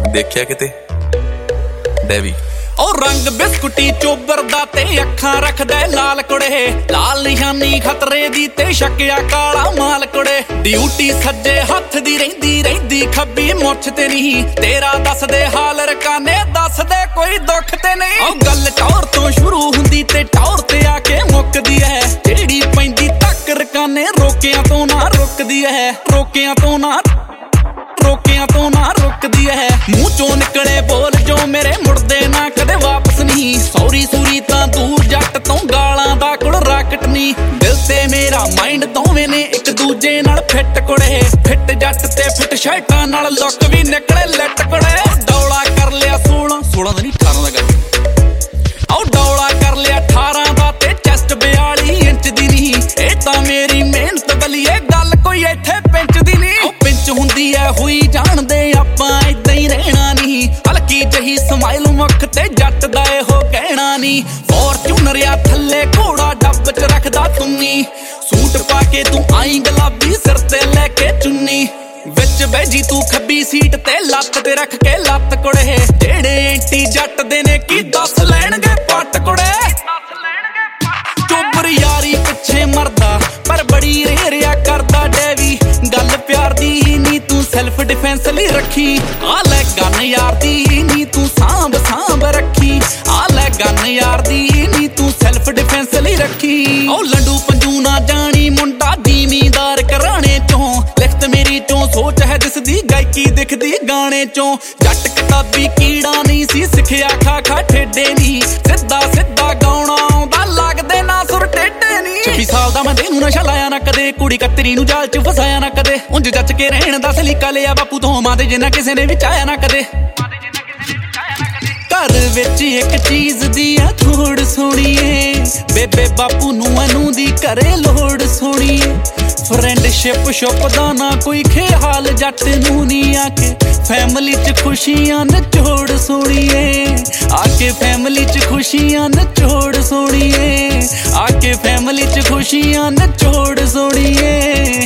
ਦੇਖਿਆ ਕਿਤੇ ਡੈਵੀ ਉਹ ਰੰਗ ਬਿਸਕੁਟੀ ਚੋਬਰਦਾ ਤੇ ਅੱਖਾਂ ਰੱਖਦਾ ਲਾਲ ਕੁੜੇ, ਲਾਲ ਨਿਸ਼ਾਨੀ ਖਤਰੇ ਦੀ ਤੇ ਸ਼ੱਕਿਆ ਕਾਲਾ ਮਾਲ ਕੁੜੇ। ਡਿਊਟੀ ਸੱਜੇ ਹੱਥ ਦੀ ਰਹਿੰਦੀ ਖੱਬੀ ਮੁੱਛ ਤੇ ਨਹੀਂ, ਤੇਰਾ ਦੱਸਦੇ ਹਾਲ ਰਕਾਨੇ ਦੱਸਦੇ ਕੋਈ ਦੁੱਖ ਤੇ ਨਹੀਂ। ਉਹ ਗੱਲ ਟੌਰ ਤੋਂ ਸ਼ੁਰੂ ਹੁੰਦੀ ਤੇ ਟੌਰ ਤੇ ਆ ਕੇ ਮੁੱਕਦੀ ਐ, ਜਿਹੜੀ ਪੈਂਦੀ ਤੱਕ ਰਕਾਨੇ ਰੋਕਿਆਂ ਤੋਂ ਨਾ ਰੁਕਦੀ ਐ, ਰੋਕਿਆਂ ਤੋਂ ਨਾ ਰੁਕਦੀ ਐ। ਮੂੰਹ ਚੋਂ ਨਿਕਲੇ ਬੋਲ ਜੋ ਮੇਰੇ ਮੁੜਦੇ ਨਾ ਕਦੇ ਵਾਪਸ ਨਹੀਂ, ਸੌਰੀ ਸੂਰੀ ਤਾਂ ਦੂਰ ਜੱਟ ਤੋਂ ਗਾਲਾਂ ਦਾ ਕੁੜ ਰਾਕਟ ਨਹੀਂ। ਦਿਲ ਤੇ ਮੇਰਾ ਮਾਈਂਡ ਦੋਵੇਂ ਨੇ ਇੱਕ ਦੂਜੇ ਨਾਲ ਫਿੱਟ ਕੁੜੇ, ਫਿੱਟ ਜੱਟ ਤੇ ਫਿੱਟ ਸ਼ਰਟਾਂ ਨਾਲ ਲੁੱਕ ਵੀ ਨਿਕਲੇ ਲੱਟ ਕੁੜੇ। ਡੌਲਾ ਕਰ ਲਿਆ 16 ਦਾ ਨਹੀਂ 18 ਦਾ ਗੱਲ, ਆਓ ਡੌਲਾ ਕਰ ਲਿਆ 18 ਦਾ ਤੇ ਚੈਸਟ 42 ਇੰਚ ਦੀ ਨਹੀਂ। ਇਹ ਤਾਂ ਮੇਰੀ ਮਿਹਨਤ ਬਲੀਏ ਗੱਲ ਕੋਈ ਇੱਥੇ ਪਿੰਚ ਦੀ ਨਹੀਂ। ਉਹ ਪਿੰਚ ਹੁੰਦੀ ਐ ਹੋਈ ਜਾਣਦੇ ਆਪਾਂ ਏਦਾਂ ਹੀ ਰਹਿਣਾ ਨਹੀਂ, ਹਲਕੀ ਜਹੀ ਸਮਾਈਲ ਮੁੱਖ ਤੇ ਜੱਟ ਦਾ ਇਹੋ ਕਹਿਣਾ ਨਹੀਂ। ਫੋਰਚੂਨਰ ਆ ਥੱਲੇ ਘੋੜਾ ਡੱਬ ਚ ਰੱਖਦਾ ਤੁੰਨੀ, ਸੂਟ ਪਾ ਕੇ ਤੂੰ ਆਈ ਗੁਲਾਬੀ ਸਿਰ ਤੇ ਲੈ ਕੇ ਚੁੰਨੀ। ਵਿੱਚ ਬੈਜੀ ਤੂੰ ਖੱਬੀ ਸੀਟ ਤੇ ਲੱਤ ਤੇ ਰੱਖ ਕੇ ਲੱਤ ਕੁੜੇ, ਜਿਹੜੇ ਐਂਟੀ ਜੱਟ ਦੇ ਨੇ ਕੀ ਦੱਸ ਲੈਣਗੇ ਪੱਟ ਕੁੜੇ। ਚੋਬਰ ਯਾਰੀ ਪਿੱਛੇ ਮਰਦਾ ਪਰ ਬੜੀ ਰੇਰਿਆ ਕਰਦਾ ਡੈਵੀ, ਗੱਲ ਪਿਆਰ ਦੀ ਨੀ ਤੂੰ ਸੈਲਫ ਡਿਫੈਂਸ ਲਈ ਰੱਖੀ। ਆ ਲੈ ਗਨ ਯਾਰ ਦੀ ਨੀ ਤੂੰ ਸਾਂਭ ਰੱਖੀ, ਆ ਲੈ ਗਨ ਯਾਰ ਦੀ ਨੀ ਤੂੰ ਸੈਲਫ ਡਿਫੈਂਸ ਲਈ ਰੱਖੀ। ਉਹ ਲੰਡੂ ਪੰਜੂ ਨਾ ਜਾਣੀ ਮੁੰਡਾ ਜ਼ਿਮੀਂਦਾਰ ਘਰਾਣੇ ਚੋਂ, ਲਿਖਤ ਮੇਰੀ ਚੋਂ ਸੋਚ ਹੈ ਦਿਸਦੀ ਗਾਇਕੀ ਦਿਖਦੀ ਗਾਣੇ ਚੋਂ। ਜੱਟ ਕਿਤਾਬੀ ਕੀੜਾ ਨਹੀਂ ਸੀ ਸਿੱਖਿਆ ਖਾ ਠੇਡੇ ਨਹੀਂ, ਸਿੱਧਾ ਗਾਉਣਾ ਆਉਂਦਾ ਲੱਗਦੇ ਨਾ ਸੁਰ ਟੇਢੇ ਨਹੀਂ। 26 ਸਾਲ ਦਾ ਮੈਂ ਤੈਨੂੰ ਨਸ਼ਾ ਲਾਇਆ ਨਾ ਕਦੇ, ਕੁੜੀ ਕਤਰੀ ਨੂੰ ਜਾਲ ਚ ਫਸਾਇਆ ਨਾ ਕਦੇ, ਉਂਝ ਜੱਚ ਕੇ ਰਹਿਣ ਦਾ ਸਲੀਕਾ ਲਿਆ ਬਾਪੂ ਤੋਂ ਮਾਂ ਦੇ ਜਿੰਨਾ ਕਿਸੇ ਨੇ ਵਿੱਚ ਆਇਆ ਨਾ ਕਦੇ। ਘਰ ਵਿੱਚ ਇੱਕ ਚੀਜ਼ ਦੀ ਆ ਥੋੜ ਸੋਣੀਏ, ਬੇਬੇ ਬਾਪੂ ਨੂੰ ਅਨੂ ਦੀ ਘਰੇ ਲੋੜ ਸੋਣੀਏ। ਫਰੈਂਡਸ਼ਿਪ ਸ਼ੁਪ ਦਾ ਨਾ ਕੋਈ ਖਿਆਲ ਜੱਟ ਨੂੰ ਨੀ, ਆ ਕੇ ਫੈਮਲੀ ਚ ਖੁਸ਼ੀਆਂ ਨਚੋੜ ਸੋਣੀਏ, ਆ ਕੇ ਫੈਮਲੀ ਚ ਖੁਸ਼ੀਆਂ ਨਚੋੜ ਸੋਣੀਏ, ਆ ਕੇ ਫੈਮਲੀ ਚ ਖੁਸ਼ੀਆਂ ਨਚੋੜ ਸੋਣੀਏ।